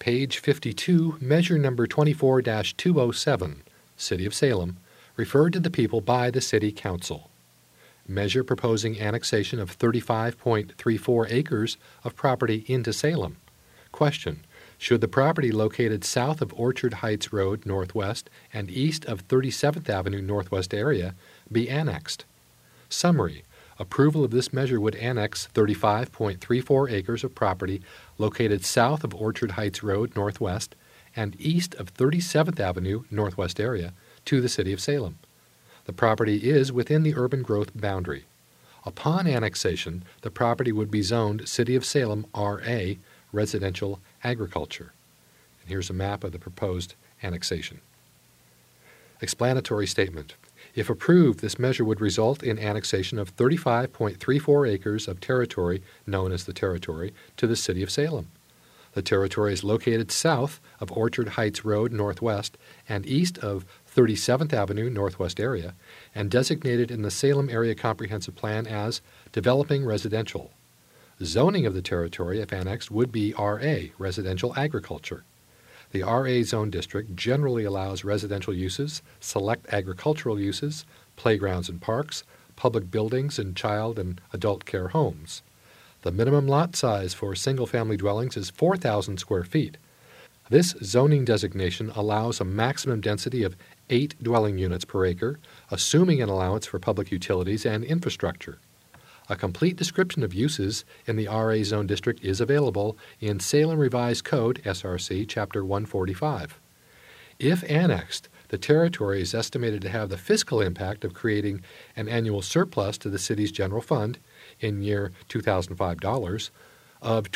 Page 52, measure number 24-207, City of Salem, referred to the people by the City Council. Measure proposing annexation of 35.34 acres of property into Salem. Question: should the property located south of Orchard Heights Road Northwest and east of 37th Avenue Northwest area be annexed? Summary: approval of this measure would annex 35.34 acres of property located south of Orchard Heights Road Northwest and east of 37th Avenue Northwest area to the City of Salem. The property is within the urban growth boundary. Upon annexation, the property would be zoned City of Salem RA, Residential Agriculture. And here's a map of the proposed annexation. Explanatory statement. If approved, this measure would result in annexation of 35.34 acres of territory, known as the Territory, to the City of Salem. The Territory is located south of Orchard Heights Road Northwest and east of 37th Avenue Northwest area, and designated in the Salem Area Comprehensive Plan as Developing Residential. Zoning of the territory, if annexed, would be RA, Residential Agriculture. The RA zone district generally allows residential uses, select agricultural uses, playgrounds and parks, public buildings, and child and adult care homes. The minimum lot size for single-family dwellings is 4,000 square feet. This zoning designation allows a maximum density of 8 dwelling units per acre, assuming an allowance for public utilities and infrastructure. A complete description of uses in the RA Zone District is available in Salem Revised Code, SRC, Chapter 145. If annexed, the territory is estimated to have the fiscal impact of creating an annual surplus to the city's general fund in year 2005 dollars of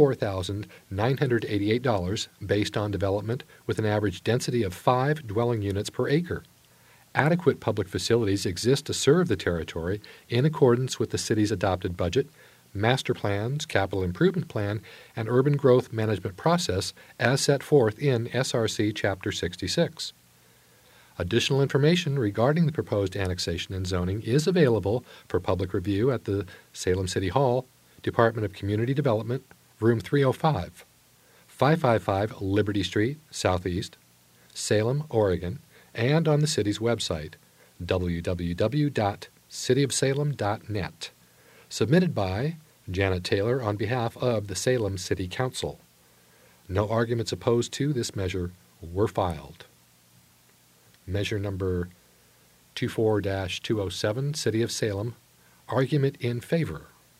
$24,988 based on development with an average density of 5 dwelling units per acre. Adequate public facilities exist to serve the territory in accordance with the city's adopted budget, master plans, capital improvement plan, and urban growth management process as set forth in SRC Chapter 66. Additional information regarding the proposed annexation and zoning is available for public review at the Salem City Hall, Department of Community Development, Room 305, 555 Liberty Street, Southeast, Salem, Oregon, and on the city's website, www.cityofsalem.net. Submitted by Janet Taylor on behalf of the Salem City Council. No arguments opposed to this measure were filed. Measure number 24-207, City of Salem, argument in favor.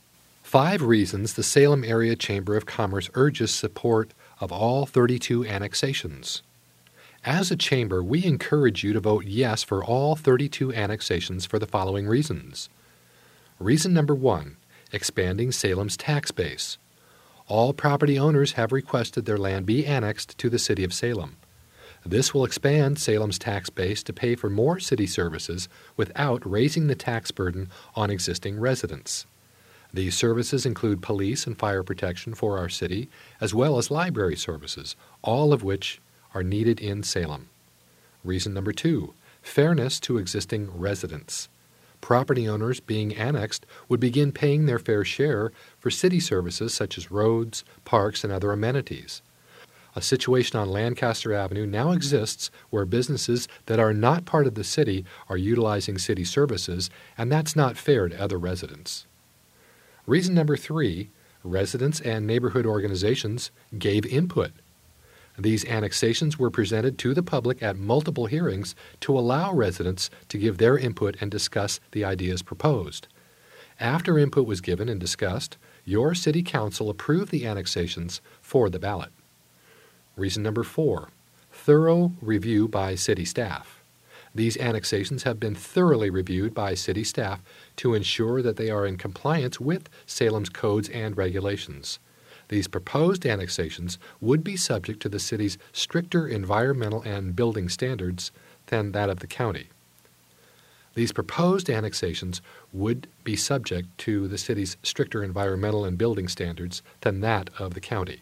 5 reasons the Salem Area Chamber of Commerce urges support of all 32 annexations. As a chamber, we encourage you to vote yes for all 32 annexations for the following reasons. Reason number 1, expanding Salem's tax base. All property owners have requested their land be annexed to the City of Salem. This will expand Salem's tax base to pay for more city services without raising the tax burden on existing residents. These services include police and fire protection for our city, as well as library services, all of which are needed in Salem. Reason number 2, fairness to existing residents. Property owners being annexed would begin paying their fair share for city services such as roads, parks, and other amenities. A situation on Lancaster Avenue now exists where businesses that are not part of the city are utilizing city services, and that's not fair to other residents. Reason number 3, residents and neighborhood organizations gave input. These annexations were presented to the public at multiple hearings to allow residents to give their input and discuss the ideas proposed. After input was given and discussed, your City Council approved the annexations for the ballot. Reason number 4, thorough review by city staff. These annexations have been thoroughly reviewed by city staff to ensure that they are in compliance with Salem's codes and regulations. These proposed annexations would be subject to the city's stricter environmental and building standards than that of the county. These proposed annexations would be subject to the city's stricter environmental and building standards than that of the county.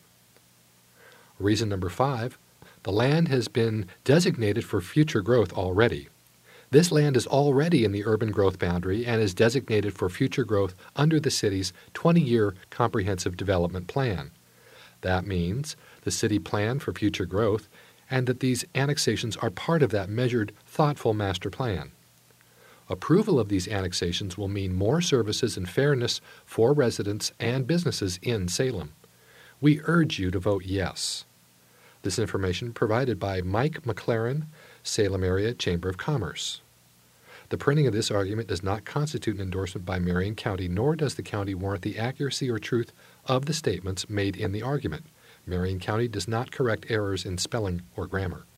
Reason number 5, the land has been designated for future growth already. This land is already in the urban growth boundary and is designated for future growth under the city's 20-year comprehensive development plan. That means the city planned for future growth and that these annexations are part of that measured, thoughtful master plan. Approval of these annexations will mean more services and fairness for residents and businesses in Salem. We urge you to vote yes. This information provided by Mike McLaren, Salem Area Chamber of Commerce. The printing of this argument does not constitute an endorsement by Marion County, nor does the county warrant the accuracy or truth of the statements made in the argument. Marion County does not correct errors in spelling or grammar.